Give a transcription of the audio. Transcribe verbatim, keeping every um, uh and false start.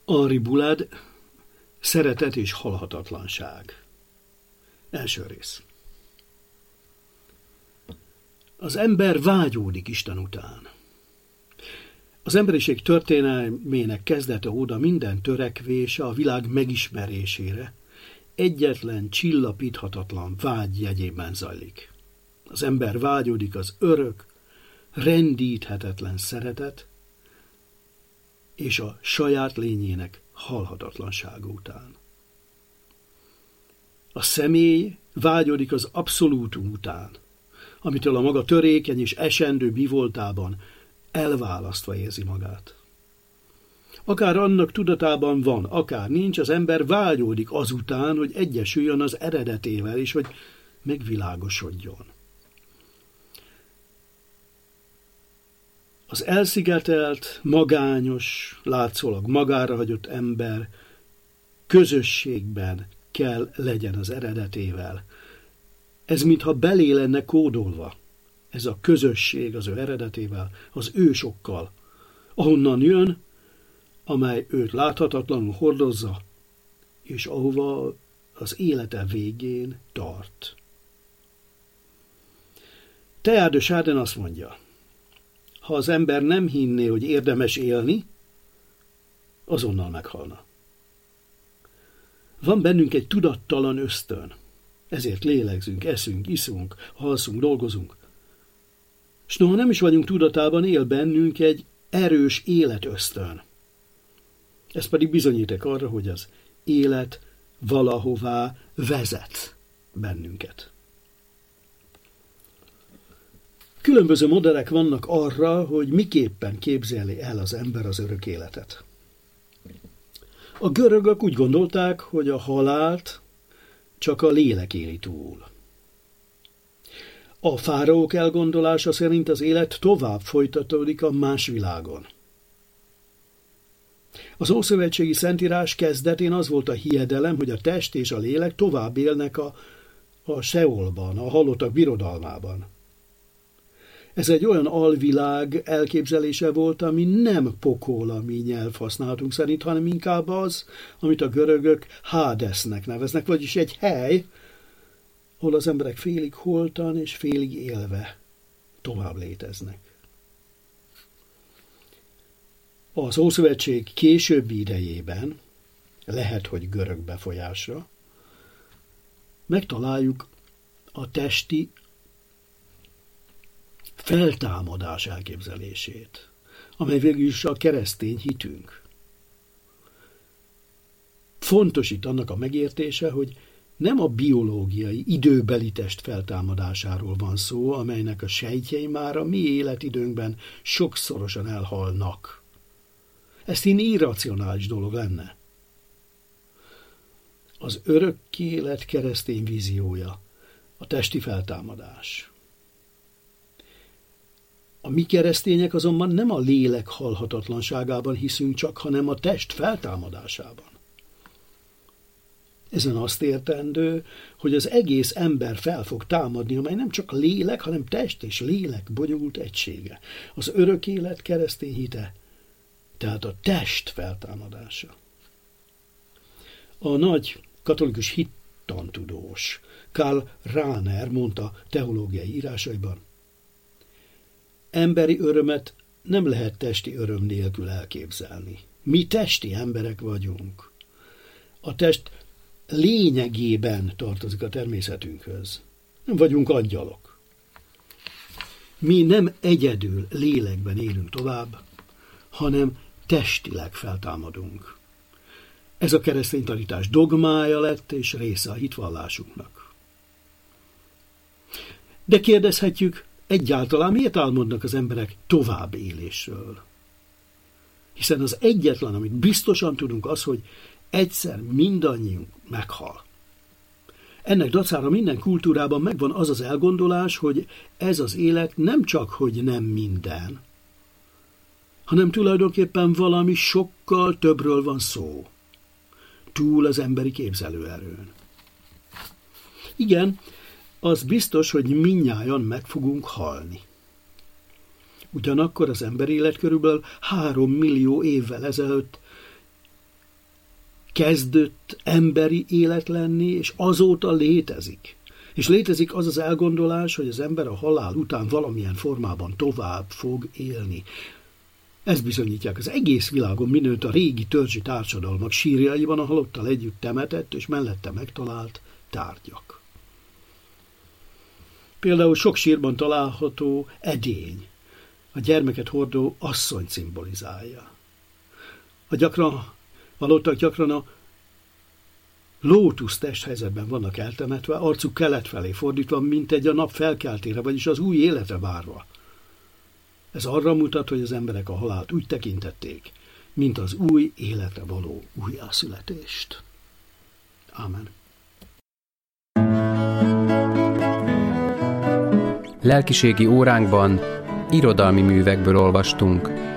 Henri Boulad, Szeretet és halhatatlanság. Első rész. Az ember vágyódik Isten után. Az emberiség történelmének kezdete óta minden törekvése a világ megismerésére egyetlen csillapíthatatlan vágy jegyében zajlik. Az ember vágyódik az örök, rendíthetetlen szeretet és a saját lényének halhatatlansága után. A személy vágyódik az abszolútum után, amitől a maga törékeny és esendő bivoltában elválasztva érzi magát. Akár annak tudatában van, akár nincs, az ember vágyódik azután, hogy egyesüljön az eredetével, és hogy megvilágosodjon. Az elszigetelt, magányos, látszólag magára hagyott ember közösségben kell legyen az eredetével. Ez mintha belé lenne kódolva, ez a közösség az ő eredetével, az ősokkal, ahonnan jön, amely őt láthatatlanul hordozza, és ahova az élete végén tart. Teilhard de Chardin azt mondja, ha az ember nem hinné, hogy érdemes élni, azonnal meghalna. Van bennünk egy tudattalan ösztön, ezért lélegzünk, eszünk, iszunk, alszunk, dolgozunk. S noha nem is vagyunk tudatában, él bennünk egy erős életösztön. Ez pedig bizonyíték arra, hogy az élet valahová vezet bennünket. Különböző modellek vannak arra, hogy miképpen képzeli el az ember az örök életet. A görögök úgy gondolták, hogy a halált csak a lélek éli túl. A fáraók elgondolása szerint az élet tovább folytatódik a más világon. Az ószövetségi szentírás kezdetén az volt a hiedelem, hogy a test és a lélek tovább élnek a, a Seolban, a halottak birodalmában. Ez egy olyan alvilág elképzelése volt, ami nem pokol a mi nyelvhasználatunk szerint, hanem inkább az, amit a görögök Hádesznek neveznek, vagyis egy hely, ahol az emberek félig holtan és félig élve tovább léteznek. Az Ószövetség későbbi idejében, lehet, hogy görög befolyásra, megtaláljuk a testi feltámadás elképzelését, amely végül is a keresztény hitünk. Fontos itt annak a megértése, hogy nem a biológiai, időbeli test feltámadásáról van szó, amelynek a sejtjei már a mi életidőnkben sokszorosan elhalnak. Ez hinni irracionális dolog lenne. Az örök élet keresztény víziója, a testi feltámadás. A mi keresztények azonban nem a lélek halhatatlanságában hiszünk csak, hanem a test feltámadásában. Ezen azt értendő, hogy az egész ember fel fog támadni, amely nem csak lélek, hanem test és lélek bonyolult egysége. Az örök élet keresztény hite, tehát a test feltámadása. A nagy katolikus hittantudós Karl Rahner mondta teológiai írásaiban, emberi örömet nem lehet testi öröm nélkül elképzelni. Mi testi emberek vagyunk. A test lényegében tartozik a természetünkhöz. Nem vagyunk angyalok. Mi nem egyedül lélekben élünk tovább, hanem testileg feltámadunk. Ez a keresztény tanítás dogmája lett és része a hitvallásunknak. De kérdezhetjük, egyáltalán miért álmodnak az emberek tovább élésről? Hiszen az egyetlen, amit biztosan tudunk, az, hogy egyszer mindannyiunk meghal. Ennek dacára minden kultúrában megvan az az elgondolás, hogy ez az élet nem csak, hogy nem minden, hanem tulajdonképpen valami sokkal többről van szó. Túl az emberi képzelőerőn. Igen, az biztos, hogy mindnyájan meg fogunk halni. Ugyanakkor az ember élet körülbelül három millió évvel ezelőtt kezdett emberi élet lenni, és azóta létezik. És létezik az az elgondolás, hogy az ember a halál után valamilyen formában tovább fog élni. Ezt bizonyítják az egész világon mindenütt a régi törzsi társadalmak sírjaiban a halottal együtt temetett és mellette megtalált tárgyak. Például sok sírban található edény, a gyermeket hordó asszony szimbolizálja. A gyakran, halottak gyakran a lótusz testhelyzetben vannak eltemetve, arcuk kelet felé fordítva, mint egy a nap felkeltére, vagyis az új életre várva. Ez arra mutat, hogy az emberek a halált úgy tekintették, mint az új életre való újjászületést. Ámen. Lelkiségi óránkban irodalmi művekből olvastunk.